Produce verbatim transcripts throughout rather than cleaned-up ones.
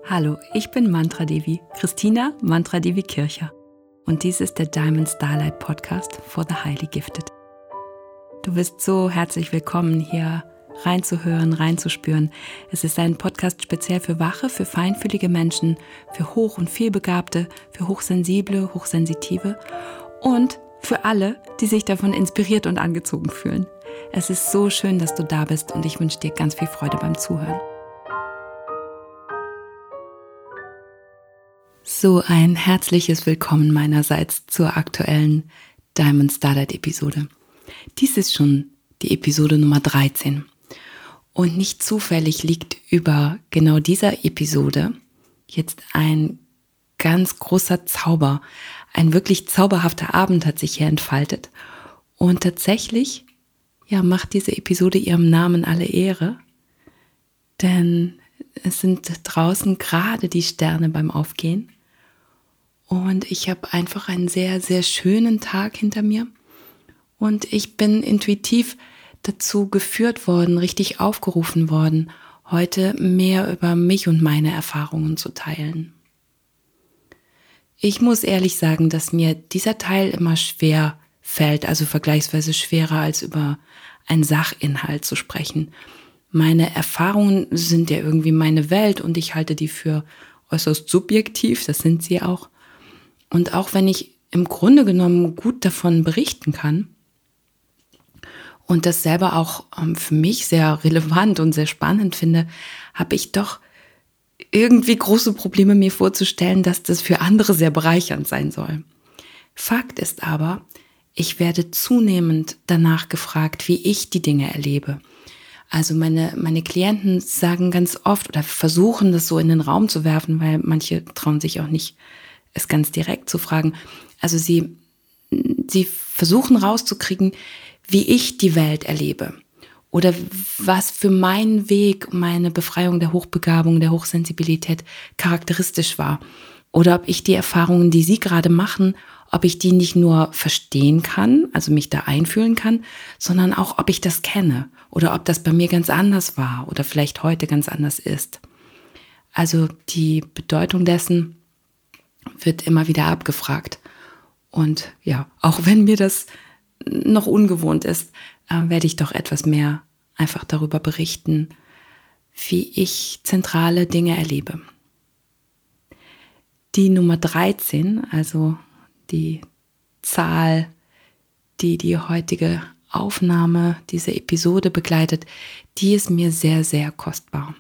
Hallo, ich bin Mantra Devi, Christina Mantra Devi Kircher. Und dies ist der Diamond Starlight Podcast for the Highly Gifted. Du bist so herzlich willkommen, hier reinzuhören, reinzuspüren. Es ist ein Podcast speziell für wache, für feinfühlige Menschen, für hoch- und vielbegabte, für hochsensible, hochsensitive und für alle, die sich davon inspiriert und angezogen fühlen. Es ist so schön, dass du da bist und ich wünsche dir ganz viel Freude beim Zuhören. So ein herzliches Willkommen meinerseits zur aktuellen Diamond Starlight Episode. Dies ist schon die Episode Nummer dreizehn. Und nicht zufällig liegt über genau dieser Episode jetzt ein ganz großer Zauber. Ein wirklich zauberhafter Abend hat sich hier entfaltet. Und tatsächlich, ja, macht diese Episode ihrem Namen alle Ehre. Denn es sind draußen gerade die Sterne beim Aufgehen. Und ich habe einfach einen sehr, sehr schönen Tag hinter mir. Und ich bin intuitiv dazu geführt worden, richtig aufgerufen worden, heute mehr über mich und meine Erfahrungen zu teilen. Ich muss ehrlich sagen, dass mir dieser Teil immer schwer fällt, also vergleichsweise schwerer als über einen Sachinhalt zu sprechen. Meine Erfahrungen sind ja irgendwie meine Welt und ich halte die für äußerst subjektiv, das sind sie auch. Und auch wenn ich im Grunde genommen gut davon berichten kann und das selber auch ähm, für mich sehr relevant und sehr spannend finde, habe ich doch irgendwie große Probleme, mir vorzustellen, dass das für andere sehr bereichernd sein soll. Fakt ist aber, ich werde zunehmend danach gefragt, wie ich die Dinge erlebe. Also meine, meine Klienten sagen ganz oft oder versuchen das so in den Raum zu werfen, weil manche trauen sich auch nicht, es ganz direkt zu fragen. Also sie, sie versuchen rauszukriegen, wie ich die Welt erlebe oder was für meinen Weg, meine Befreiung der Hochbegabung, der Hochsensibilität charakteristisch war. Oder ob ich die Erfahrungen, die sie gerade machen, ob ich die nicht nur verstehen kann, also mich da einfühlen kann, sondern auch, ob ich das kenne oder ob das bei mir ganz anders war oder vielleicht heute ganz anders ist. Also die Bedeutung dessen wird immer wieder abgefragt. Und ja, auch wenn mir das noch ungewohnt ist, äh, werde ich doch etwas mehr einfach darüber berichten, wie ich zentrale Dinge erlebe. Die Nummer dreizehn, also die Zahl, die die heutige Aufnahme, diese Episode begleitet, die ist mir sehr, sehr kostbar.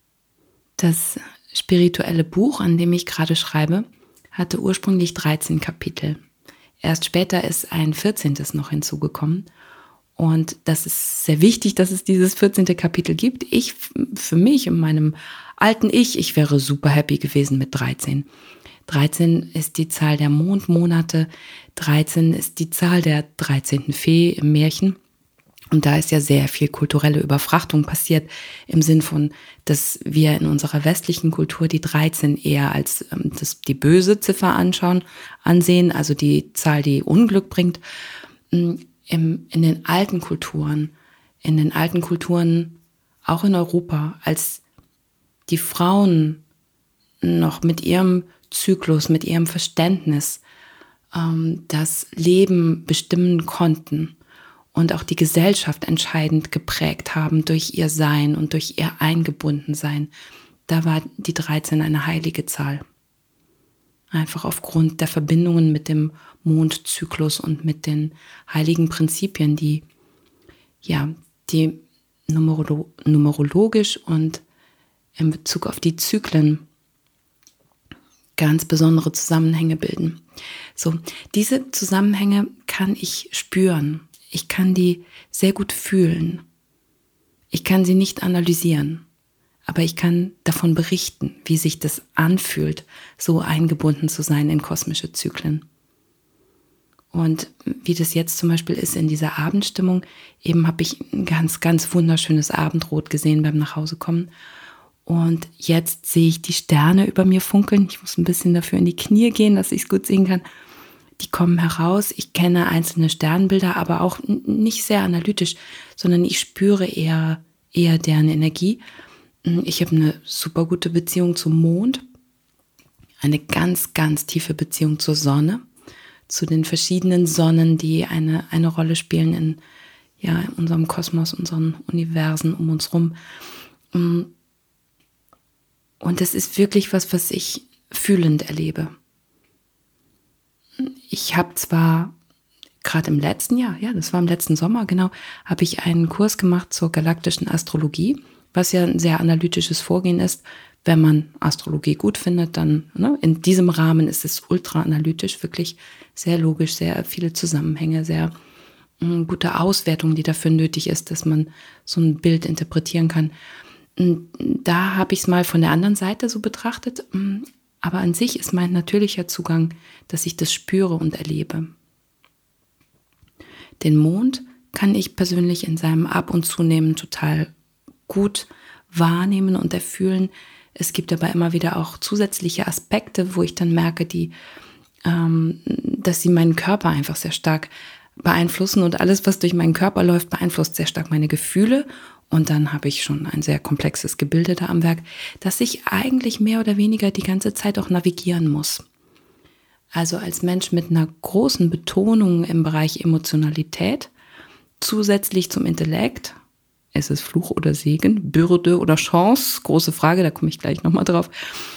Das spirituelle Buch, an dem ich gerade schreibe, hatte ursprünglich dreizehn Kapitel. Erst später ist ein vierzehntes noch hinzugekommen. Und das ist sehr wichtig, dass es dieses vierzehnte Kapitel gibt. Ich, für mich, in meinem alten Ich, ich wäre super happy gewesen mit dreizehn. dreizehn ist die Zahl der Mondmonate. dreizehn ist die Zahl der dreizehnten Fee im Märchen. Und da ist ja sehr viel kulturelle Überfrachtung passiert, im Sinn von, dass wir in unserer westlichen Kultur die dreizehn eher als ähm, das, die böse Ziffer anschauen, ansehen, also die Zahl, die Unglück bringt. Im, in den alten Kulturen, in den alten Kulturen, auch in Europa, als die Frauen noch mit ihrem Zyklus, mit ihrem Verständnis ähm, das Leben bestimmen konnten, und auch die Gesellschaft entscheidend geprägt haben durch ihr Sein und durch ihr Eingebundensein. Da war die dreizehn eine heilige Zahl. Einfach aufgrund der Verbindungen mit dem Mondzyklus und mit den heiligen Prinzipien, die, ja, die numerolo- numerologisch und in Bezug auf die Zyklen ganz besondere Zusammenhänge bilden. So, diese Zusammenhänge kann ich spüren. Ich kann die sehr gut fühlen. Ich kann sie nicht analysieren, aber ich kann davon berichten, wie sich das anfühlt, so eingebunden zu sein in kosmische Zyklen. Und wie das jetzt zum Beispiel ist in dieser Abendstimmung, eben habe ich ein ganz, ganz wunderschönes Abendrot gesehen beim Nachhausekommen. Und jetzt sehe ich die Sterne über mir funkeln. Ich muss ein bisschen dafür in die Knie gehen, dass ich es gut sehen kann. Die kommen heraus. Ich kenne einzelne Sternbilder, aber auch nicht sehr analytisch, sondern ich spüre eher, eher deren Energie. Ich habe eine super gute Beziehung zum Mond, eine ganz, ganz tiefe Beziehung zur Sonne, zu den verschiedenen Sonnen, die eine, eine Rolle spielen in, ja, in unserem Kosmos, unseren Universen um uns rum. Und das ist wirklich was, was ich fühlend erlebe. Ich habe zwar gerade im letzten Jahr, ja, das war im letzten Sommer, genau, habe ich einen Kurs gemacht zur galaktischen Astrologie, was ja ein sehr analytisches Vorgehen ist. Wenn man Astrologie gut findet, dann ne, in diesem Rahmen ist es ultra analytisch, wirklich sehr logisch, sehr viele Zusammenhänge, sehr mh, gute Auswertung, die dafür nötig ist, dass man so ein Bild interpretieren kann. Und da habe ich es mal von der anderen Seite so betrachtet, aber an sich ist mein natürlicher Zugang, dass ich das spüre und erlebe. Den Mond kann ich persönlich in seinem Ab- und Zunehmen total gut wahrnehmen und erfühlen. Es gibt aber immer wieder auch zusätzliche Aspekte, wo ich dann merke, die, ähm, dass sie meinen Körper einfach sehr stark beeinflussen und alles, was durch meinen Körper läuft, beeinflusst sehr stark meine Gefühle. Und dann habe ich schon ein sehr komplexes Gebilde da am Werk, das ich eigentlich mehr oder weniger die ganze Zeit auch navigieren muss. Also als Mensch mit einer großen Betonung im Bereich Emotionalität, zusätzlich zum Intellekt, ist es Fluch oder Segen, Bürde oder Chance, große Frage, da komme ich gleich nochmal drauf.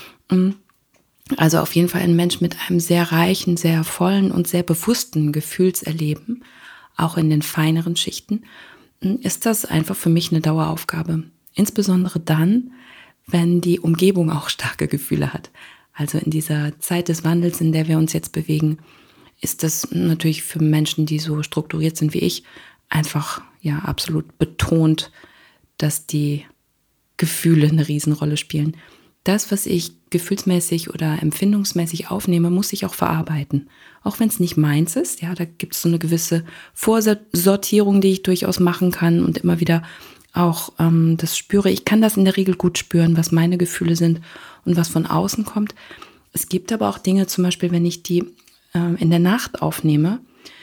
Also auf jeden Fall ein Mensch mit einem sehr reichen, sehr vollen und sehr bewussten Gefühlserleben, auch in den feineren Schichten, ist das einfach für mich eine Daueraufgabe. Insbesondere dann, wenn die Umgebung auch starke Gefühle hat. Also in dieser Zeit des Wandels, in der wir uns jetzt bewegen, ist das natürlich für Menschen, die so strukturiert sind wie ich, einfach ja absolut betont, dass die Gefühle eine Riesenrolle spielen. Das, was ich gefühlsmäßig oder empfindungsmäßig aufnehme, muss ich auch verarbeiten. Auch wenn es nicht meins ist, ja, da gibt es so eine gewisse Vorsortierung, die ich durchaus machen kann und immer wieder auch ähm, das spüre. Ich kann das in der Regel gut spüren, was meine Gefühle sind und was von außen kommt. Es gibt aber auch Dinge, zum Beispiel, wenn ich die äh, in der Nacht aufnehme,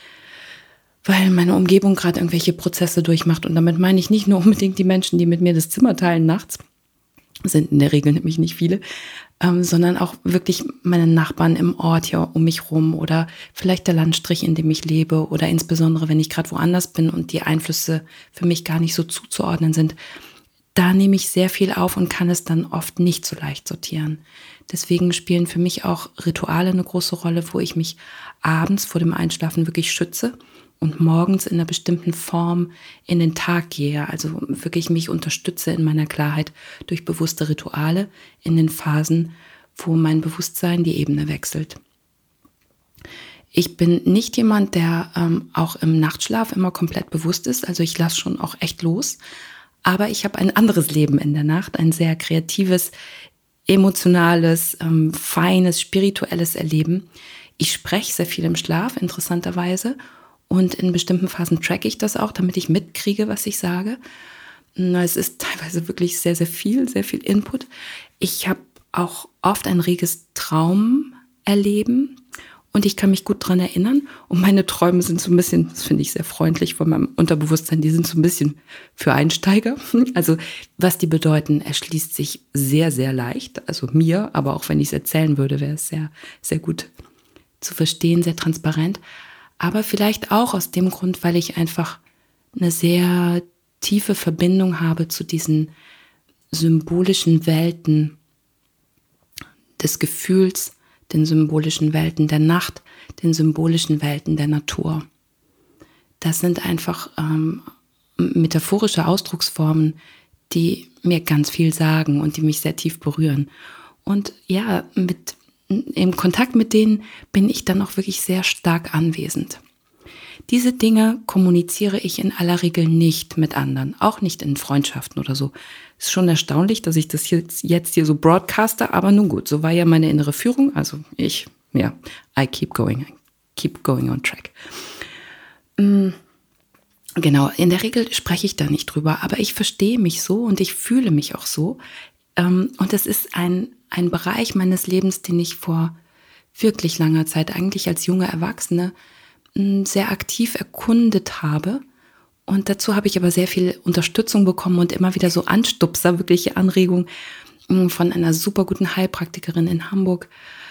weil meine Umgebung gerade irgendwelche Prozesse durchmacht. Und damit meine ich nicht nur unbedingt die Menschen, die mit mir das Zimmer teilen nachts, sind in der Regel nämlich nicht viele, ähm, sondern auch wirklich meine Nachbarn im Ort hier um mich rum oder vielleicht der Landstrich, in dem ich lebe oder insbesondere, wenn ich gerade woanders bin und die Einflüsse für mich gar nicht so zuzuordnen sind. Da nehme ich sehr viel auf und kann es dann oft nicht so leicht sortieren. Deswegen spielen für mich auch Rituale eine große Rolle, wo ich mich abends vor dem Einschlafen wirklich schütze und morgens in einer bestimmten Form in den Tag gehe, also wirklich mich unterstütze in meiner Klarheit durch bewusste Rituale in den Phasen, wo mein Bewusstsein die Ebene wechselt. Ich bin nicht jemand, der ähm, auch im Nachtschlaf immer komplett bewusst ist, also ich lasse schon auch echt los, aber ich habe ein anderes Leben in der Nacht, ein sehr kreatives, emotionales, ähm, feines, spirituelles Erleben. Ich spreche sehr viel im Schlaf, interessanterweise. Und in bestimmten Phasen tracke ich das auch, damit ich mitkriege, was ich sage. Es ist teilweise wirklich sehr, sehr viel, sehr viel Input. Ich habe auch oft ein reges Traumerleben und ich kann mich gut dran erinnern. Und meine Träume sind so ein bisschen, das finde ich sehr freundlich von meinem Unterbewusstsein, die sind so ein bisschen für Einsteiger. Also was die bedeuten, erschließt sich sehr, sehr leicht. Also mir, aber auch wenn ich es erzählen würde, wäre es sehr, sehr gut zu verstehen, sehr transparent. Aber vielleicht auch aus dem Grund, weil ich einfach eine sehr tiefe Verbindung habe zu diesen symbolischen Welten des Gefühls, den symbolischen Welten der Nacht, den symbolischen Welten der Natur. Das sind einfach ähm, metaphorische Ausdrucksformen, die mir ganz viel sagen und die mich sehr tief berühren. Und ja, mit im Kontakt mit denen bin ich dann auch wirklich sehr stark anwesend. Diese Dinge kommuniziere ich in aller Regel nicht mit anderen, auch nicht in Freundschaften oder so. Ist schon erstaunlich, dass ich das jetzt, jetzt hier so broadcaste, aber nun gut, so war ja meine innere Führung, also ich, ja, I keep going, I keep going on track. Mm, genau, in der Regel spreche ich da nicht drüber, aber ich verstehe mich so und ich fühle mich auch so. Ähm, und das ist ein Ein Bereich meines Lebens, den ich vor wirklich langer Zeit, eigentlich als junge Erwachsene, sehr aktiv erkundet habe Und dazu habe ich aber sehr viel Unterstützung bekommen und immer wieder so Anstupser, wirkliche Anregungen von einer super guten Heilpraktikerin in Hamburg,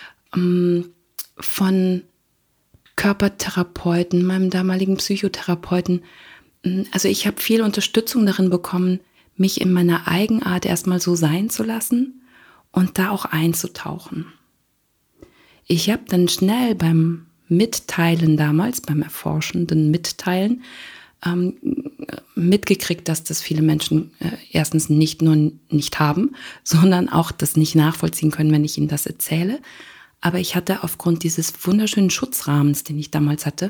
von Körpertherapeuten, meinem damaligen Psychotherapeuten. Also ich habe viel Unterstützung darin bekommen, mich in meiner Eigenart erstmal so sein zu lassen und da auch einzutauchen. Ich habe dann schnell beim Mitteilen damals, beim erforschenden Mitteilen, ähm, mitgekriegt, dass das viele Menschen äh, erstens nicht nur nicht haben, sondern auch das nicht nachvollziehen können, wenn ich ihnen das erzähle. Aber ich hatte aufgrund dieses wunderschönen Schutzrahmens, den ich damals hatte,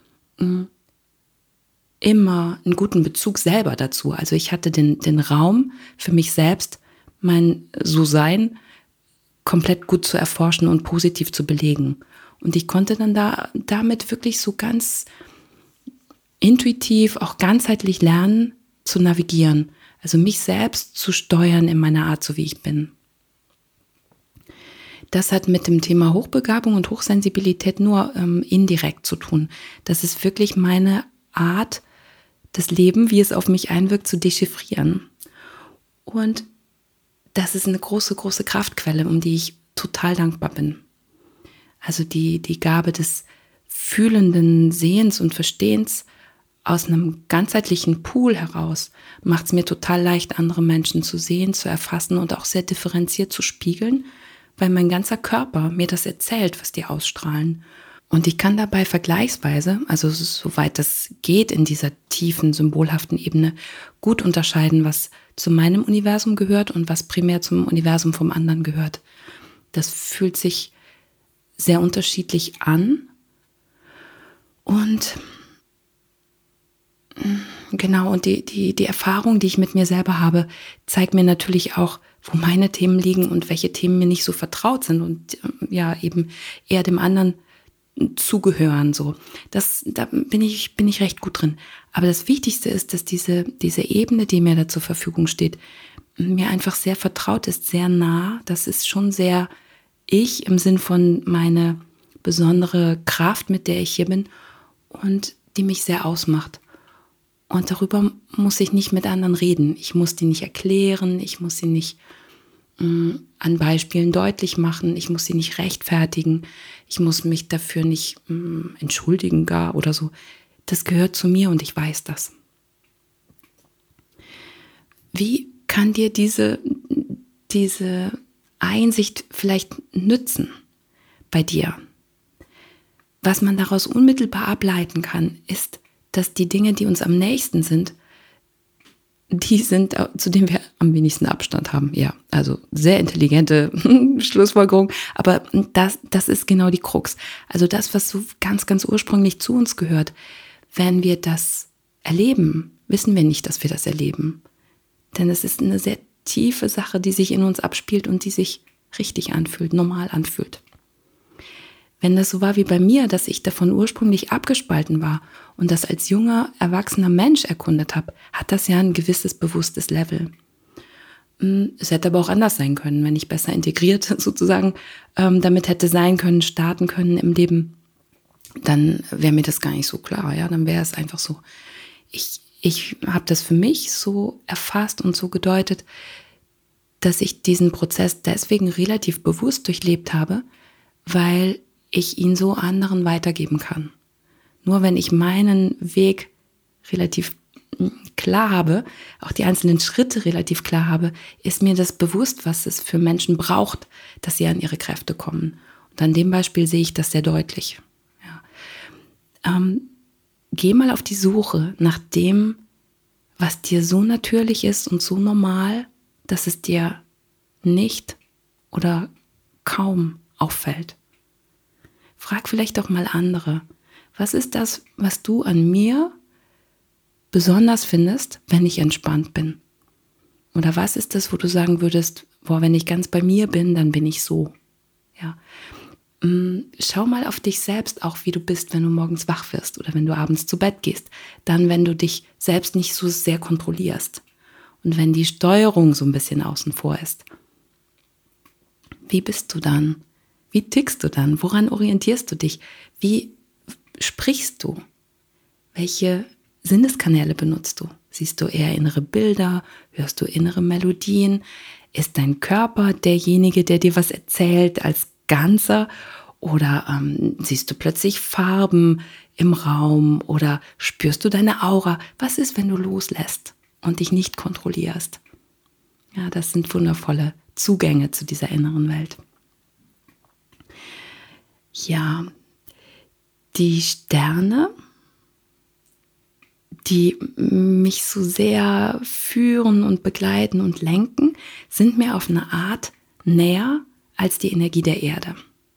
immer einen guten Bezug selber dazu. Also ich hatte den, den Raum für mich selbst, mein So-Sein komplett gut zu erforschen und positiv zu belegen. Und ich konnte dann da damit wirklich so ganz intuitiv, auch ganzheitlich lernen zu navigieren. Also mich selbst zu steuern in meiner Art, so wie ich bin. Das hat mit dem Thema Hochbegabung und Hochsensibilität nur ähm, indirekt zu tun. Das ist wirklich meine Art, das Leben, wie es auf mich einwirkt, zu dechiffrieren. Und das ist eine große, große Kraftquelle, um die ich total dankbar bin. Also die, die Gabe des fühlenden Sehens und Verstehens aus einem ganzheitlichen Pool heraus macht es mir total leicht, andere Menschen zu sehen, zu erfassen und auch sehr differenziert zu spiegeln, weil mein ganzer Körper mir das erzählt, was die ausstrahlen. Und ich kann dabei vergleichsweise, also soweit das geht in dieser tiefen, symbolhaften Ebene, gut unterscheiden, was zu meinem Universum gehört und was primär zum Universum vom anderen gehört. Das fühlt sich sehr unterschiedlich an. Und genau, und die, die, die Erfahrung, die ich mit mir selber habe, zeigt mir natürlich auch, wo meine Themen liegen und welche Themen mir nicht so vertraut sind und ja, eben eher dem anderen zugehören. So. Das, da bin ich, bin ich recht gut drin. Aber das Wichtigste ist, dass diese, diese Ebene, die mir da zur Verfügung steht, mir einfach sehr vertraut ist, sehr nah. Das ist schon sehr ich im Sinn von meine besondere Kraft, mit der ich hier bin und die mich sehr ausmacht. Und darüber muss ich nicht mit anderen reden. Ich muss die nicht erklären, ich muss sie nicht mh, an Beispielen deutlich machen, ich muss sie nicht rechtfertigen, ich muss mich dafür nicht mh, entschuldigen gar oder so. Das gehört zu mir und ich weiß das. Wie kann dir diese, diese Einsicht vielleicht nützen bei dir? Was man daraus unmittelbar ableiten kann, ist, dass die Dinge, die uns am nächsten sind, die sind, zu denen wir am wenigsten Abstand haben. Ja, also sehr intelligente Schlussfolgerung, aber das, das ist genau die Krux. Also das, was so ganz, ganz ursprünglich zu uns gehört, wenn wir das erleben, wissen wir nicht, dass wir das erleben. Denn es ist eine sehr tiefe Sache, die sich in uns abspielt und die sich richtig anfühlt, normal anfühlt. Wenn das so war wie bei mir, dass ich davon ursprünglich abgespalten war und das als junger, erwachsener Mensch erkundet habe, hat das ja ein gewisses bewusstes Level. Es hätte aber auch anders sein können, wenn ich besser integriert sozusagen ähm, damit hätte sein können, starten können im Leben, dann wäre mir das gar nicht so klar. Ja, dann wäre es einfach so. Ich, ich habe das für mich so erfasst und so gedeutet, dass ich diesen Prozess deswegen relativ bewusst durchlebt habe, weil ich ihn so anderen weitergeben kann. Nur wenn ich meinen Weg relativ klar habe, auch die einzelnen Schritte relativ klar habe, ist mir das bewusst, was es für Menschen braucht, dass sie an ihre Kräfte kommen. Und an dem Beispiel sehe ich das sehr deutlich. Ja. Ähm, geh mal auf die Suche nach dem, was dir so natürlich ist und so normal, dass es dir nicht oder kaum auffällt. Frag vielleicht auch mal andere. Was ist das, was du an mir besonders findest, wenn ich entspannt bin? Oder was ist das, wo du sagen würdest, boah, wenn ich ganz bei mir bin, dann bin ich so. Ja. Schau mal auf dich selbst auch, wie du bist, wenn du morgens wach wirst oder wenn du abends zu Bett gehst. Dann, wenn du dich selbst nicht so sehr kontrollierst und wenn die Steuerung so ein bisschen außen vor ist. Wie bist du dann? Wie tickst du dann? Woran orientierst du dich? Wie sprichst du? Welche Sinneskanäle benutzt du? Siehst du eher innere Bilder? Hörst du innere Melodien? Ist dein Körper derjenige, der dir was erzählt als Ganzer? Oder ähm, siehst du plötzlich Farben im Raum? Oder spürst du deine Aura? Was ist, wenn du loslässt und dich nicht kontrollierst? Ja, das sind wundervolle Zugänge zu dieser inneren Welt. Ja, die Sterne, die mich so sehr führen und begleiten und lenken, sind mir auf eine Art näher als die Energie der Erde.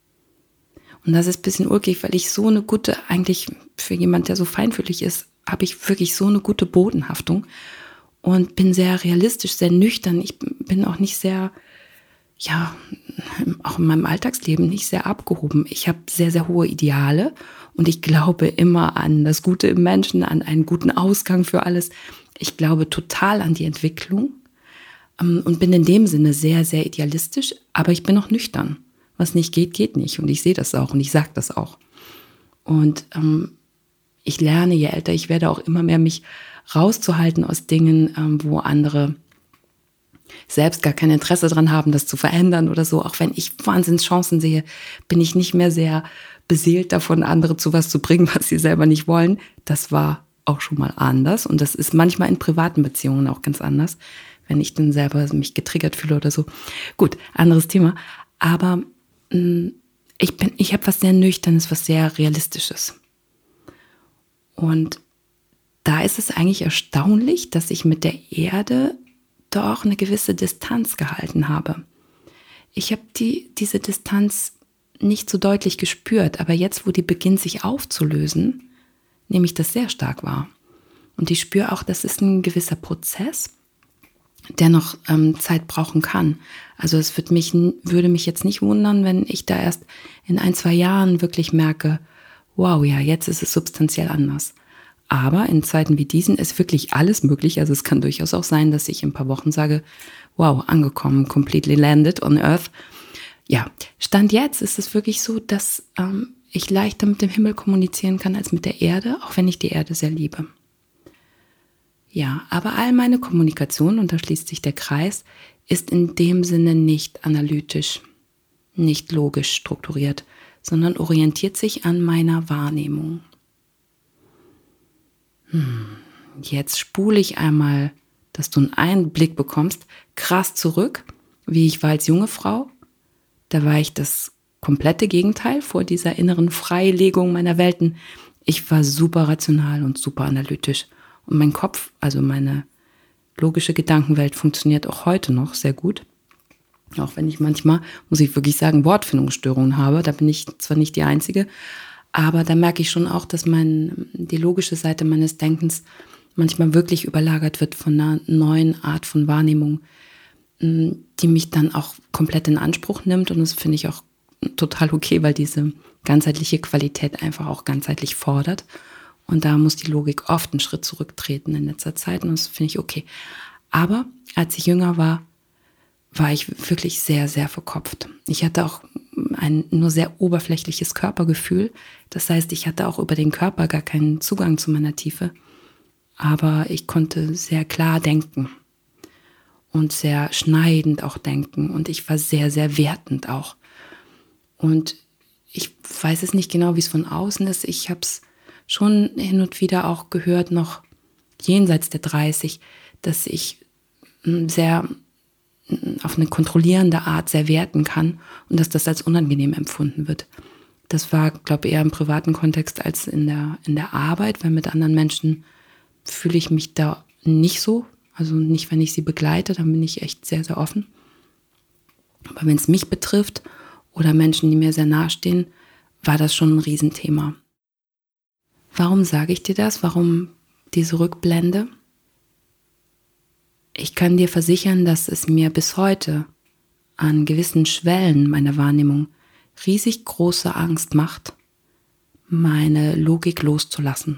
Und das ist ein bisschen ulkig, weil ich so eine gute, eigentlich für jemand, der so feinfühlig ist, habe ich wirklich so eine gute Bodenhaftung und bin sehr realistisch, sehr nüchtern. Ich bin auch nicht sehr, ja, auch in meinem Alltagsleben nicht sehr abgehoben. Ich habe sehr, sehr hohe Ideale und ich glaube immer an das Gute im Menschen, an einen guten Ausgang für alles. Ich glaube total an die Entwicklung und bin in dem Sinne sehr, sehr idealistisch, aber ich bin auch nüchtern. Was nicht geht, geht nicht und ich sehe das auch und ich sage das auch. Und ähm, ich lerne, je älter ich werde, auch immer mehr mich rauszuhalten aus Dingen, ähm, wo andere selbst gar kein Interesse dran haben, das zu verändern oder so. Auch wenn ich Wahnsinnschancen sehe, bin ich nicht mehr sehr beseelt davon, andere zu was zu bringen, was sie selber nicht wollen. Das war auch schon mal anders und das ist manchmal in privaten Beziehungen auch ganz anders, wenn ich dann selber mich getriggert fühle oder so. Gut, anderes Thema. Aber mh, ich bin, ich habe was sehr Nüchternes, was sehr Realistisches. Und da ist es eigentlich erstaunlich, dass ich mit der Erde doch eine gewisse Distanz gehalten habe. Ich habe die, diese Distanz nicht so deutlich gespürt, aber jetzt, wo die beginnt sich aufzulösen, nehme ich das sehr stark wahr. Und ich spüre auch, das ist ein gewisser Prozess, der noch ähm, Zeit brauchen kann. Also es wird mich, würde mich jetzt nicht wundern, wenn ich da erst in ein, zwei Jahren wirklich merke, wow, ja, jetzt ist es substanziell anders. Aber in Zeiten wie diesen ist wirklich alles möglich. Also es kann durchaus auch sein, dass ich in ein paar Wochen sage, wow, angekommen, completely landed on Earth. Ja, Stand jetzt ist es wirklich so, dass ähm, ich leichter mit dem Himmel kommunizieren kann als mit der Erde, auch wenn ich die Erde sehr liebe. Ja, aber all meine Kommunikation, und da schließt sich der Kreis, ist in dem Sinne nicht analytisch, nicht logisch strukturiert, sondern orientiert sich an meiner Wahrnehmung. Hm, jetzt spule ich einmal, dass du einen Einblick bekommst, krass zurück, wie ich war als junge Frau. Da war ich das komplette Gegenteil vor dieser inneren Freilegung meiner Welten. Ich war super rational und super analytisch. Und mein Kopf, also meine logische Gedankenwelt, funktioniert auch heute noch sehr gut. Auch wenn ich manchmal, muss ich wirklich sagen, Wortfindungsstörungen habe. Da bin ich zwar nicht die Einzige, aber da merke ich schon auch, dass mein, die logische Seite meines Denkens manchmal wirklich überlagert wird von einer neuen Art von Wahrnehmung, die mich dann auch komplett in Anspruch nimmt. Und das finde ich auch total okay, weil diese ganzheitliche Qualität einfach auch ganzheitlich fordert. Und da muss die Logik oft einen Schritt zurücktreten in letzter Zeit. Und das finde ich okay. Aber als ich jünger war, war ich wirklich sehr, sehr verkopft. Ich hatte auch ein nur sehr oberflächliches Körpergefühl. Das heißt, ich hatte auch über den Körper gar keinen Zugang zu meiner Tiefe. Aber ich konnte sehr klar denken und sehr schneidend auch denken. Und ich war sehr, sehr wertend auch. Und ich weiß es nicht genau, wie es von außen ist. Ich habe es schon hin und wieder auch gehört, noch jenseits der dreißig, dass ich sehr auf eine kontrollierende Art sehr werten kann und dass das als unangenehm empfunden wird. Das war, glaube ich, eher im privaten Kontext als in der, in der Arbeit, weil mit anderen Menschen fühle ich mich da nicht so. Also nicht, wenn ich sie begleite, dann bin ich echt sehr, sehr offen. Aber wenn es mich betrifft oder Menschen, die mir sehr nahestehen, war das schon ein Riesenthema. Warum sage ich dir das? Warum diese Rückblende? Ich kann dir versichern, dass es mir bis heute an gewissen Schwellen meiner Wahrnehmung riesig große Angst macht, meine Logik loszulassen.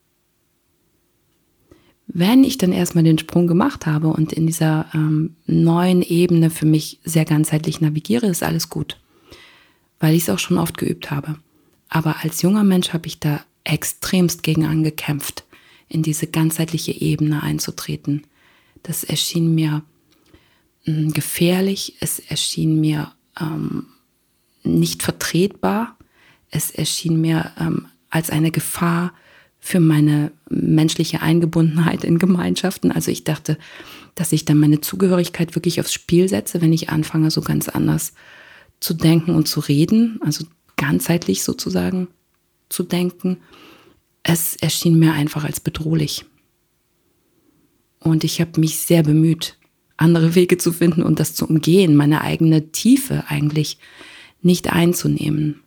Wenn ich dann erstmal den Sprung gemacht habe und in dieser ähm, neuen Ebene für mich sehr ganzheitlich navigiere, ist alles gut, weil ich es auch schon oft geübt habe. Aber als junger Mensch habe ich da extremst gegen angekämpft. in diese ganzheitliche Ebene einzutreten. Das erschien mir mh, gefährlich, es erschien mir ähm, nicht vertretbar, es erschien mir ähm, als eine Gefahr für meine menschliche Eingebundenheit in Gemeinschaften. Also ich dachte, dass ich dann meine Zugehörigkeit wirklich aufs Spiel setze, wenn ich anfange, so ganz anders zu denken und zu reden, also ganzheitlich sozusagen zu denken. Es erschien mir einfach als bedrohlich. Und ich habe mich sehr bemüht, andere Wege zu finden und das zu umgehen, meine eigene Tiefe eigentlich nicht einzunehmen.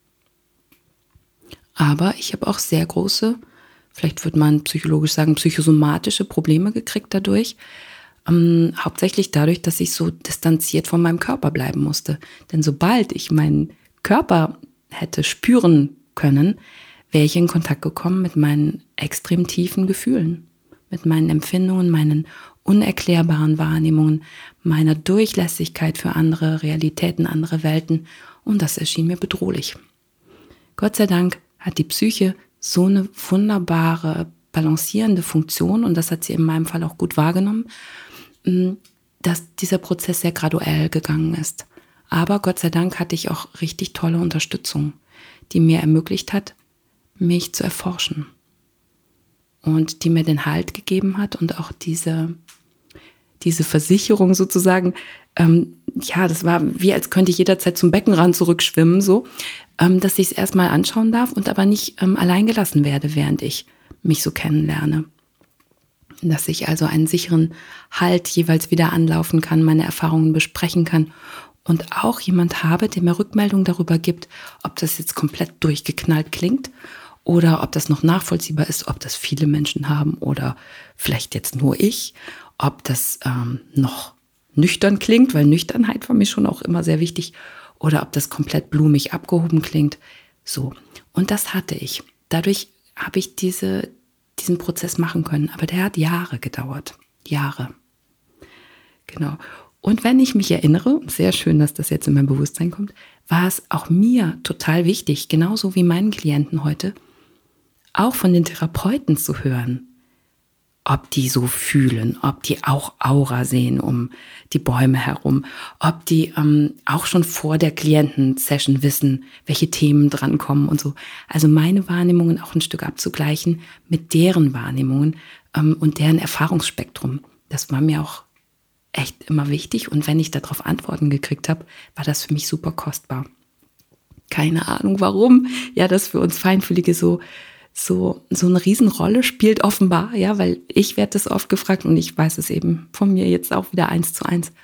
Aber ich habe auch sehr große, vielleicht würde man psychologisch sagen, psychosomatische Probleme gekriegt dadurch. Ähm, hauptsächlich dadurch, dass ich so distanziert von meinem Körper bleiben musste. Denn sobald ich meinen Körper hätte spüren können, wäre ich in Kontakt gekommen mit meinen extrem tiefen Gefühlen, mit meinen Empfindungen, meinen unerklärbaren Wahrnehmungen, meiner Durchlässigkeit für andere Realitäten, andere Welten. Und das erschien mir bedrohlich. Gott sei Dank hat die Psyche so eine wunderbare, balancierende Funktion, und das hat sie in meinem Fall auch gut wahrgenommen, dass dieser Prozess sehr graduell gegangen ist. Aber Gott sei Dank hatte ich auch richtig tolle Unterstützung, die mir ermöglicht hat, mich zu erforschen. Und die mir den Halt gegeben hat und auch diese, diese Versicherung sozusagen, ähm, ja, das war wie, als könnte ich jederzeit zum Beckenrand zurückschwimmen, so, ähm, dass ich es erstmal anschauen darf und aber nicht ähm, allein gelassen werde, während ich mich so kennenlerne. Dass ich also einen sicheren Halt jeweils wieder anlaufen kann, meine Erfahrungen besprechen kann und auch jemand habe, der mir Rückmeldung darüber gibt, ob das jetzt komplett durchgeknallt klingt oder ob das noch nachvollziehbar ist, ob das viele Menschen haben oder vielleicht jetzt nur ich, ob das ähm, noch nüchtern klingt, weil Nüchternheit war mir schon auch immer sehr wichtig, oder ob das komplett blumig abgehoben klingt. So, und das hatte ich. Dadurch habe ich diese, diesen Prozess machen können, aber der hat Jahre gedauert. Jahre. Genau. Und wenn ich mich erinnere, sehr schön, dass das jetzt in mein Bewusstsein kommt, war es auch mir total wichtig, genauso wie meinen Klienten heute, auch von den Therapeuten zu hören, ob die so fühlen, ob die auch Aura sehen um die Bäume herum, ob die ähm, auch schon vor der Klientensession wissen, welche Themen drankommen und so. Also meine Wahrnehmungen auch ein Stück abzugleichen mit deren Wahrnehmungen ähm, und deren Erfahrungsspektrum. Das war mir auch echt immer wichtig, und wenn ich darauf Antworten gekriegt habe, war das für mich super kostbar. Keine Ahnung warum, ja, das für uns Feinfühlige so so so eine Riesenrolle spielt offenbar, ja, weil ich werde das oft gefragt und ich weiß es eben von mir jetzt auch wieder eins zu eins.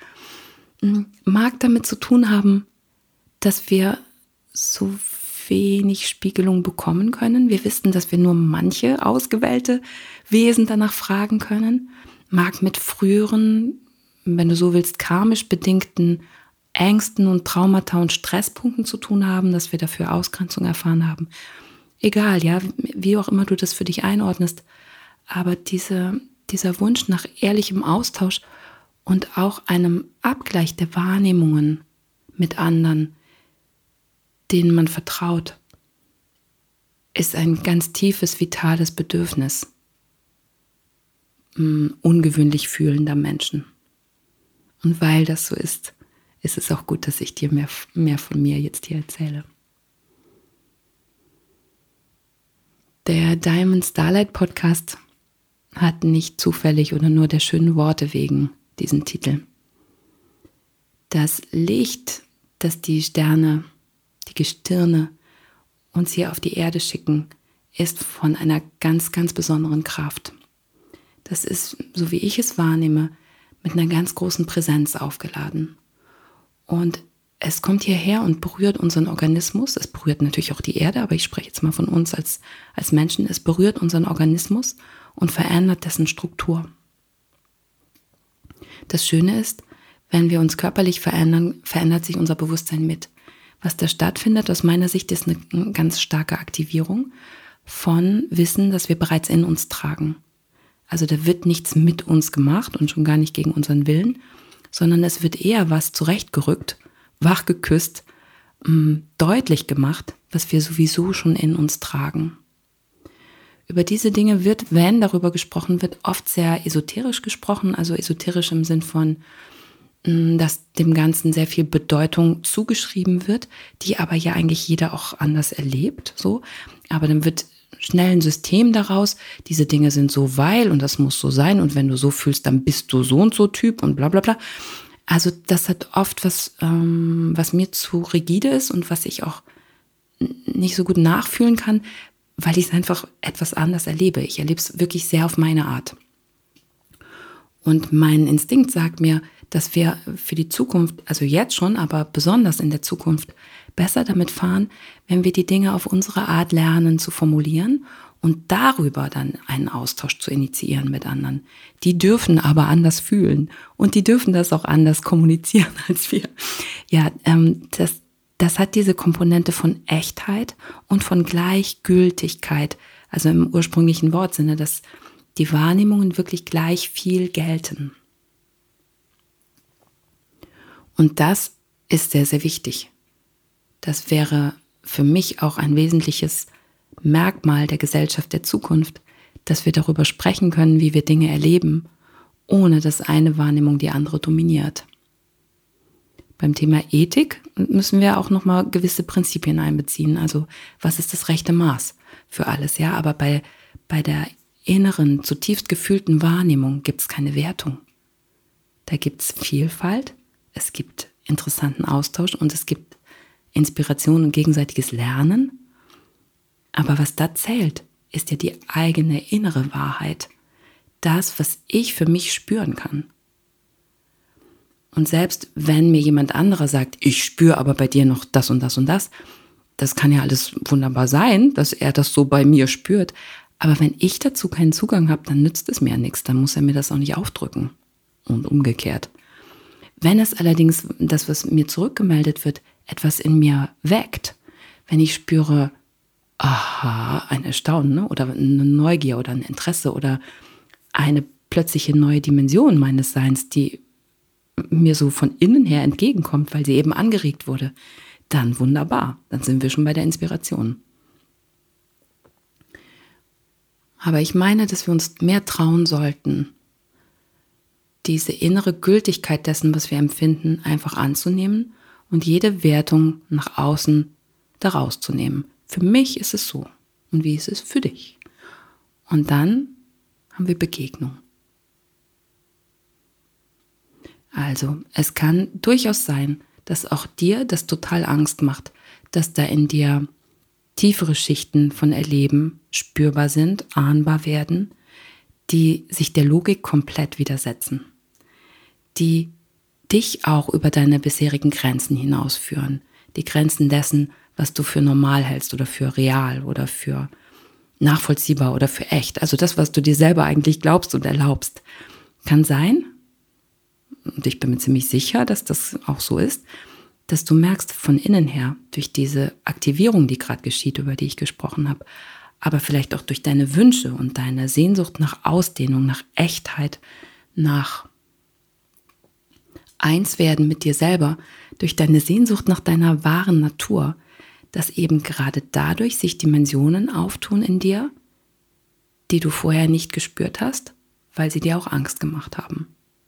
Mag damit zu tun haben, dass wir so wenig Spiegelung bekommen können. Wir wissen, dass wir nur manche ausgewählte Wesen danach fragen können. Mag mit früheren, wenn du so willst, karmisch bedingten Ängsten und Traumata und Stresspunkten zu tun haben, dass wir dafür Ausgrenzung erfahren haben. Egal, ja, wie auch immer du das für dich einordnest. Aber diese, dieser Wunsch nach ehrlichem Austausch und auch einem Abgleich der Wahrnehmungen mit anderen, denen man vertraut, ist ein ganz tiefes, vitales Bedürfnis mh, ungewöhnlich fühlender Menschen. Und weil das so ist, ist es auch gut, dass ich dir mehr, mehr von mir jetzt hier erzähle. Der Diamond Starlight Podcast hat nicht zufällig oder nur der schönen Worte wegen diesen Titel. Das Licht, das die Sterne, die Gestirne uns hier auf die Erde schicken, ist von einer ganz, ganz besonderen Kraft. Das ist, so wie ich es wahrnehme, mit einer ganz großen Präsenz aufgeladen. Und es kommt hierher und berührt unseren Organismus. Es berührt natürlich auch die Erde, aber ich spreche jetzt mal von uns als, als Menschen. Es berührt unseren Organismus und verändert dessen Struktur. Das Schöne ist, wenn wir uns körperlich verändern, verändert sich unser Bewusstsein mit. Was da stattfindet, aus meiner Sicht, ist eine ganz starke Aktivierung von Wissen, das wir bereits in uns tragen. Also da wird nichts mit uns gemacht und schon gar nicht gegen unseren Willen, sondern es wird eher was zurechtgerückt, wachgeküsst, deutlich gemacht, was wir sowieso schon in uns tragen. über diese Dinge wird, wenn darüber gesprochen wird, oft sehr esoterisch gesprochen, also esoterisch im Sinn von, dass dem Ganzen sehr viel Bedeutung zugeschrieben wird, die aber ja eigentlich jeder auch anders erlebt, so. Aber dann wird schnell ein System daraus, diese Dinge sind so, weil und das muss so sein und wenn du so fühlst, dann bist du so und so Typ und bla bla bla. Also das hat oft was, ähm, was mir zu rigide ist und was ich auch nicht so gut nachfühlen kann, weil ich es einfach etwas anders erlebe. Ich erlebe es wirklich sehr auf meine Art. Und mein Instinkt sagt mir, dass wir für die Zukunft, also jetzt schon, aber besonders in der Zukunft, besser damit fahren, wenn wir die Dinge auf unsere Art lernen zu formulieren und darüber dann einen Austausch zu initiieren mit anderen. Die dürfen aber anders fühlen und die dürfen das auch anders kommunizieren als wir. Ja, ähm, das, das hat diese Komponente von Echtheit und von Gleichgültigkeit, also im ursprünglichen Wortsinne, dass die Wahrnehmungen wirklich gleich viel gelten. Und das ist sehr, sehr wichtig. Das wäre für mich auch ein wesentliches Merkmal der Gesellschaft der Zukunft, dass wir darüber sprechen können, wie wir Dinge erleben, ohne dass eine Wahrnehmung die andere dominiert. Beim Thema Ethik müssen wir auch nochmal gewisse Prinzipien einbeziehen. Also was ist das rechte Maß für alles? Ja, aber bei, bei der inneren, zutiefst gefühlten Wahrnehmung gibt es keine Wertung. Da gibt es Vielfalt, es gibt interessanten Austausch und es gibt Inspiration und gegenseitiges Lernen. Aber was da zählt, ist ja die eigene innere Wahrheit. Das, was ich für mich spüren kann. Und selbst wenn mir jemand anderer sagt, ich spüre aber bei dir noch das und das und das, das kann ja alles wunderbar sein, dass er das so bei mir spürt. Aber wenn ich dazu keinen Zugang habe, dann nützt es mir ja nichts. Dann muss er mir das auch nicht aufdrücken. Und umgekehrt. Wenn es allerdings, das, was mir zurückgemeldet wird, etwas in mir weckt, wenn ich spüre, aha, ein Erstaunen, ne? Oder eine Neugier oder ein Interesse oder eine plötzliche neue Dimension meines Seins, die mir so von innen her entgegenkommt, weil sie eben angeregt wurde, dann wunderbar, dann sind wir schon bei der Inspiration. Aber ich meine, dass wir uns mehr trauen sollten, diese innere Gültigkeit dessen, was wir empfinden, einfach anzunehmen und jede Wertung nach außen daraus zu nehmen. Für mich ist es so. Und wie ist es für dich? Und dann haben wir Begegnung. Also, es kann durchaus sein, dass auch dir das total Angst macht, dass da in dir tiefere Schichten von Erleben spürbar sind, ahnbar werden, die sich der Logik komplett widersetzen, die dich auch über deine bisherigen Grenzen hinausführen, die Grenzen dessen, was du für normal hältst oder für real oder für nachvollziehbar oder für echt. Also das, was du dir selber eigentlich glaubst und erlaubst, kann sein, und ich bin mir ziemlich sicher, dass das auch so ist, dass du merkst von innen her, durch diese Aktivierung, die gerade geschieht, über die ich gesprochen habe, aber vielleicht auch durch deine Wünsche und deine Sehnsucht nach Ausdehnung, nach Echtheit, nach Einswerden mit dir selber, durch deine Sehnsucht nach deiner wahren Natur, dass eben gerade dadurch sich Dimensionen auftun in dir, die du vorher nicht gespürt hast, weil sie dir auch Angst gemacht haben.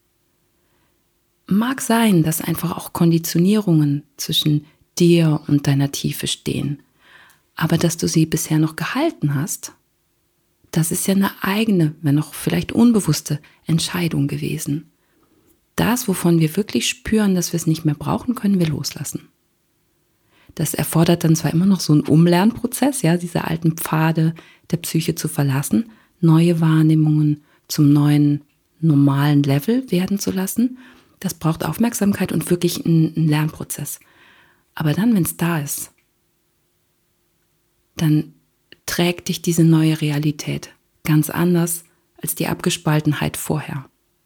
Mag sein, dass einfach auch Konditionierungen zwischen dir und deiner Tiefe stehen, aber dass du sie bisher noch gehalten hast, das ist ja eine eigene, wenn auch vielleicht unbewusste Entscheidung gewesen. Das, wovon wir wirklich spüren, dass wir es nicht mehr brauchen, können wir loslassen. Das erfordert dann zwar immer noch so einen Umlernprozess, ja, diese alten Pfade der Psyche zu verlassen, neue Wahrnehmungen zum neuen normalen Level werden zu lassen. Das braucht Aufmerksamkeit und wirklich einen, einen Lernprozess. Aber dann, wenn es da ist, dann trägt dich diese neue Realität ganz anders als die Abgespaltenheit vorher.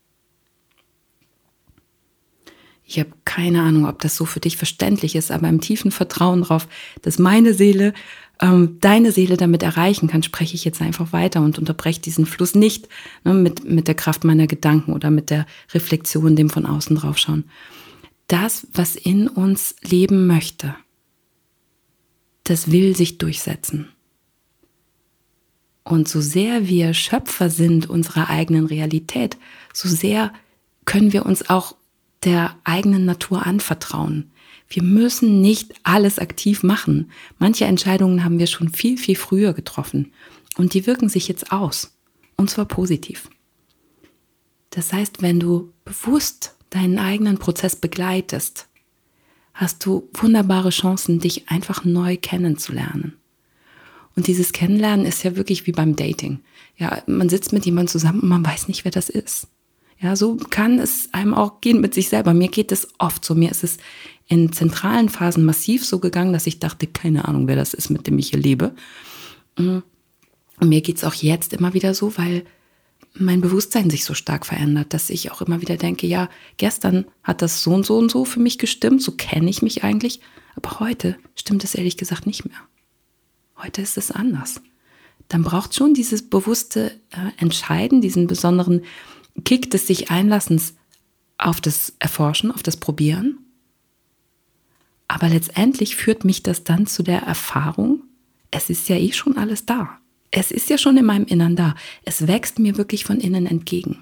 Ich habe keine Ahnung, ob das so für dich verständlich ist, aber im tiefen Vertrauen darauf, dass meine Seele, ähm, deine Seele damit erreichen kann, spreche ich jetzt einfach weiter und unterbreche diesen Fluss nicht, ne, mit, mit der Kraft meiner Gedanken oder mit der Reflexion, dem von außen draufschauen. Das, was in uns leben möchte, das will sich durchsetzen. Und so sehr wir Schöpfer sind unserer eigenen Realität, so sehr können wir uns auch der eigenen Natur anvertrauen. Wir müssen nicht alles aktiv machen. Manche Entscheidungen haben wir schon viel, viel früher getroffen. Und die wirken sich jetzt aus. Und zwar positiv. Das heißt, wenn du bewusst deinen eigenen Prozess begleitest, hast du wunderbare Chancen, dich einfach neu kennenzulernen. Und dieses Kennenlernen ist ja wirklich wie beim Dating. Ja, man sitzt mit jemandem zusammen und man weiß nicht, wer das ist. Ja, so kann es einem auch gehen mit sich selber. Mir geht es oft so. Mir ist es in zentralen Phasen massiv so gegangen, dass ich dachte, keine Ahnung, wer das ist, mit dem ich hier lebe. Und mir geht es auch jetzt immer wieder so, weil mein Bewusstsein sich so stark verändert, dass ich auch immer wieder denke, ja, gestern hat das so und so und so für mich gestimmt, so kenne ich mich eigentlich, aber heute stimmt es ehrlich gesagt nicht mehr. Heute ist es anders. Dann braucht schon dieses bewusste äh, Entscheiden, diesen besonderen Kick des sich Einlassens auf das Erforschen, auf das Probieren. Aber letztendlich führt mich das dann zu der Erfahrung, es ist ja eh schon alles da. Es ist ja schon in meinem Innern da. Es wächst mir wirklich von innen entgegen.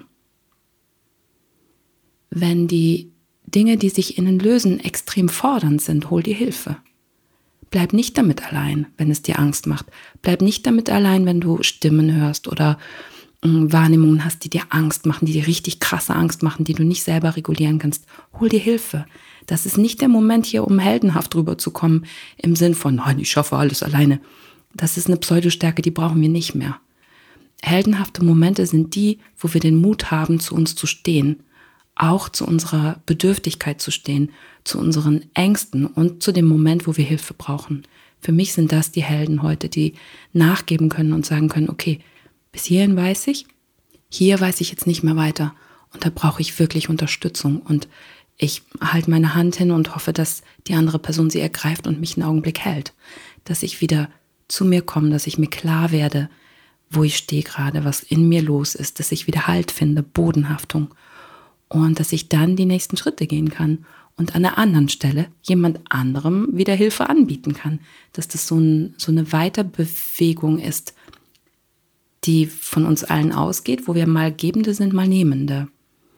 Wenn die Dinge, die sich innen lösen, extrem fordernd sind, hol dir Hilfe. Bleib nicht damit allein, wenn es dir Angst macht. Bleib nicht damit allein, wenn du Stimmen hörst oder äh, Wahrnehmungen hast, die dir Angst machen, die dir richtig krasse Angst machen, die du nicht selber regulieren kannst. Hol dir Hilfe. Das ist nicht der Moment hier, um heldenhaft rüberzukommen, im Sinn von, nein, ich schaffe alles alleine. Das ist eine Pseudostärke, die brauchen wir nicht mehr. Heldenhafte Momente sind die, wo wir den Mut haben, zu uns zu stehen, auch zu unserer Bedürftigkeit zu stehen, zu unseren Ängsten und zu dem Moment, wo wir Hilfe brauchen. Für mich sind das die Helden heute, die nachgeben können und sagen können, okay, bis hierhin weiß ich, hier weiß ich jetzt nicht mehr weiter und da brauche ich wirklich Unterstützung und ich halte meine Hand hin und hoffe, dass die andere Person sie ergreift und mich einen Augenblick hält, dass ich wieder zu mir komme, dass ich mir klar werde, wo ich stehe gerade, was in mir los ist, dass ich wieder Halt finde, Bodenhaftung und dass ich dann die nächsten Schritte gehen kann und an der anderen Stelle jemand anderem wieder Hilfe anbieten kann, dass das so, ein, so eine Weiterbewegung ist, die von uns allen ausgeht, wo wir mal Gebende sind, mal Nehmende.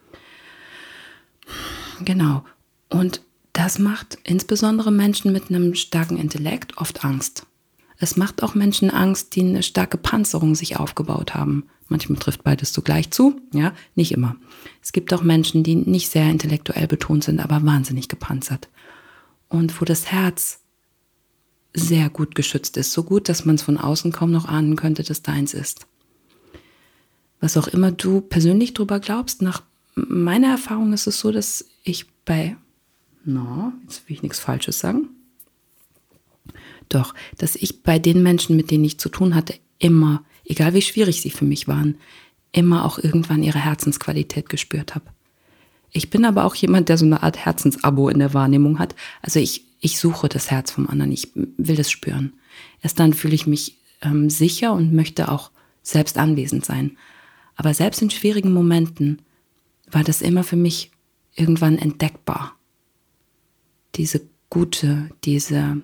Genau. Und das macht insbesondere Menschen mit einem starken Intellekt oft Angst. Es macht auch Menschen Angst, die eine starke Panzerung sich aufgebaut haben. Manchmal trifft beides zugleich zu, ja, nicht immer. Es gibt auch Menschen, die nicht sehr intellektuell betont sind, aber wahnsinnig gepanzert. Und wo das Herz sehr gut geschützt ist, so gut, dass man es von außen kaum noch ahnen könnte, dass deins ist. Was auch immer du persönlich drüber glaubst, nach meiner Erfahrung ist es so, dass ich bei, no, jetzt will ich nichts Falsches sagen, doch, dass ich bei den Menschen, mit denen ich zu tun hatte, immer, egal wie schwierig sie für mich waren, immer auch irgendwann ihre Herzensqualität gespürt habe. Ich bin aber auch jemand, der so eine Art Herzensabo in der Wahrnehmung hat. Also ich, ich suche das Herz vom anderen, ich will das spüren. Erst dann fühle ich mich ähm, sicher und möchte auch selbst anwesend sein. Aber selbst in schwierigen Momenten war das immer für mich irgendwann entdeckbar. Diese gute, diese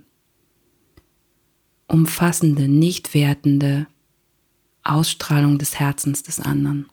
umfassende, nicht wertende Ausstrahlung des Herzens des anderen.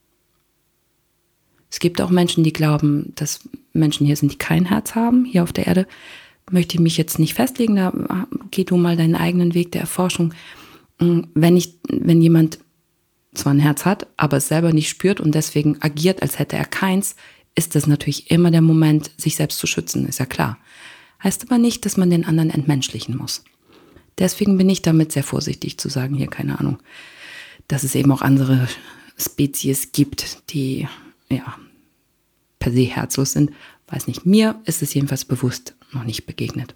Es gibt auch Menschen, die glauben, dass Menschen hier sind, die kein Herz haben, hier auf der Erde. Möchte ich mich jetzt nicht festlegen, da geh du mal deinen eigenen Weg der Erforschung. Wenn ich, wenn jemand zwar ein Herz hat, aber es selber nicht spürt und deswegen agiert, als hätte er keins, ist das natürlich immer der Moment, sich selbst zu schützen, ist ja klar. Heißt aber nicht, dass man den anderen entmenschlichen muss. Deswegen bin ich damit sehr vorsichtig zu sagen, hier, keine Ahnung, dass es eben auch andere Spezies gibt, die ja per se herzlos sind. Weiß nicht, mir ist es jedenfalls bewusst noch nicht begegnet.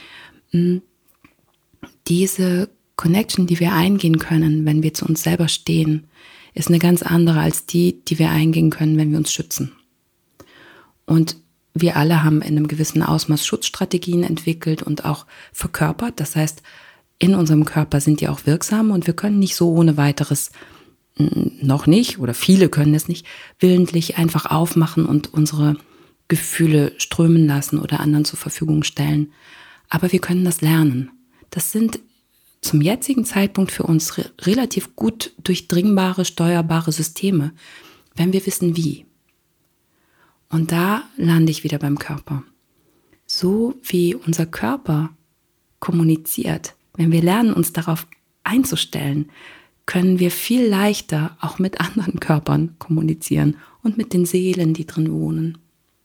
Diese Connection, die wir eingehen können, wenn wir zu uns selber stehen, ist eine ganz andere als die, die wir eingehen können, wenn wir uns schützen. Und wir alle haben in einem gewissen Ausmaß Schutzstrategien entwickelt und auch verkörpert. Das heißt, in unserem Körper sind die auch wirksam und wir können nicht so ohne weiteres, noch nicht, oder viele können es nicht, willentlich einfach aufmachen und unsere Gefühle strömen lassen oder anderen zur Verfügung stellen. Aber wir können das lernen. Das sind zum jetzigen Zeitpunkt für uns re- relativ gut durchdringbare, steuerbare Systeme, wenn wir wissen wie. Und da lande ich wieder beim Körper. So wie unser Körper kommuniziert, wenn wir lernen, uns darauf einzustellen, können wir viel leichter auch mit anderen Körpern kommunizieren und mit den Seelen, die drin wohnen.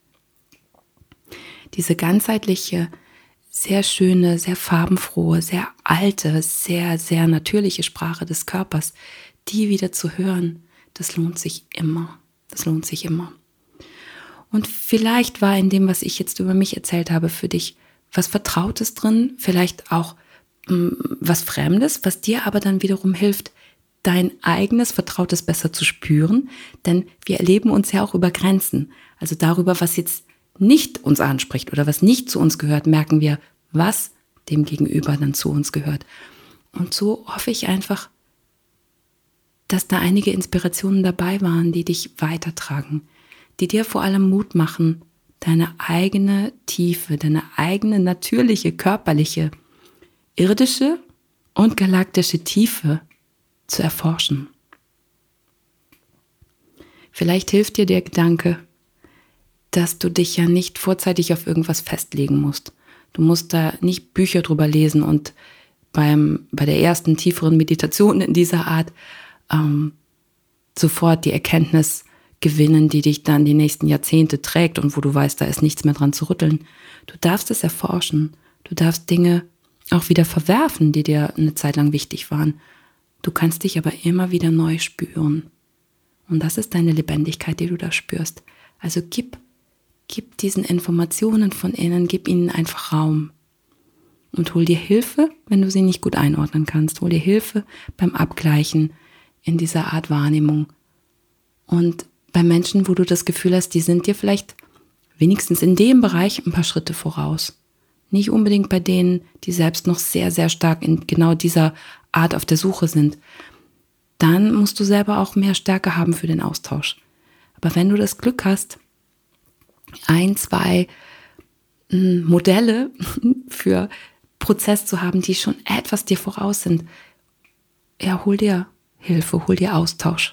Diese ganzheitliche, sehr schöne, sehr farbenfrohe, sehr alte, sehr, sehr natürliche Sprache des Körpers, die wieder zu hören, das lohnt sich immer. Das lohnt sich immer. Und vielleicht war in dem, was ich jetzt über mich erzählt habe, für dich was Vertrautes drin, vielleicht auch mh, was Fremdes, was dir aber dann wiederum hilft, dein eigenes Vertrautes besser zu spüren, denn wir erleben uns ja auch über Grenzen. Also darüber, was jetzt nicht uns anspricht oder was nicht zu uns gehört, merken wir, was dem Gegenüber dann zu uns gehört. Und so hoffe ich einfach, dass da einige Inspirationen dabei waren, die dich weitertragen, die dir vor allem Mut machen, deine eigene Tiefe, deine eigene natürliche, körperliche, irdische und galaktische Tiefe zu erforschen. Vielleicht hilft dir der Gedanke, dass du dich ja nicht vorzeitig auf irgendwas festlegen musst. Du musst da nicht Bücher drüber lesen und beim, bei der ersten tieferen Meditation in dieser Art ähm, sofort die Erkenntnis gewinnen, die dich dann die nächsten Jahrzehnte trägt und wo du weißt, da ist nichts mehr dran zu rütteln. Du darfst es erforschen. Du darfst Dinge auch wieder verwerfen, die dir eine Zeit lang wichtig waren. Du kannst dich aber immer wieder neu spüren. Und das ist deine Lebendigkeit, die du da spürst. Also gib, gib diesen Informationen von innen, gib ihnen einfach Raum. Und hol dir Hilfe, wenn du sie nicht gut einordnen kannst. Hol dir Hilfe beim Abgleichen in dieser Art Wahrnehmung. Und bei Menschen, wo du das Gefühl hast, die sind dir vielleicht wenigstens in dem Bereich ein paar Schritte voraus. Nicht unbedingt bei denen, die selbst noch sehr, sehr stark in genau dieser Art auf der Suche sind. Dann musst du selber auch mehr Stärke haben für den Austausch. Aber wenn du das Glück hast, ein, zwei m, Modelle für Prozess zu haben, die schon etwas dir voraus sind, ja, hol dir Hilfe, hol dir Austausch,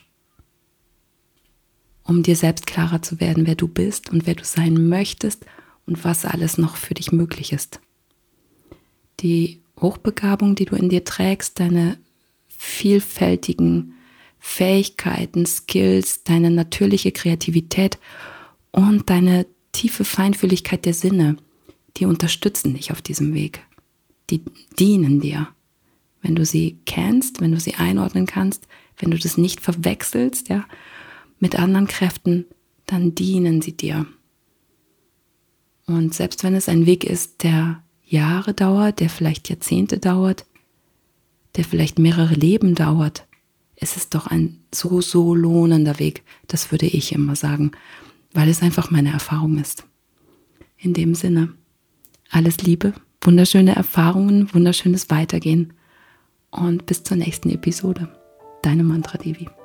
um dir selbst klarer zu werden, wer du bist und wer du sein möchtest und was alles noch für dich möglich ist. Die Hochbegabung, die du in dir trägst, deine vielfältigen Fähigkeiten, Skills, deine natürliche Kreativität und deine tiefe Feinfühligkeit der Sinne, die unterstützen dich auf diesem Weg. Die dienen dir. Wenn du sie kennst, wenn du sie einordnen kannst, wenn du das nicht verwechselst, ja, mit anderen Kräften, dann dienen sie dir. Und selbst wenn es ein Weg ist, der Jahre dauert, der vielleicht Jahrzehnte dauert, der vielleicht mehrere Leben dauert, es ist doch ein so, so lohnender Weg, das würde ich immer sagen, weil es einfach meine Erfahrung ist. In dem Sinne, alles Liebe, wunderschöne Erfahrungen, wunderschönes Weitergehen und bis zur nächsten Episode. Deine Mantra Devi.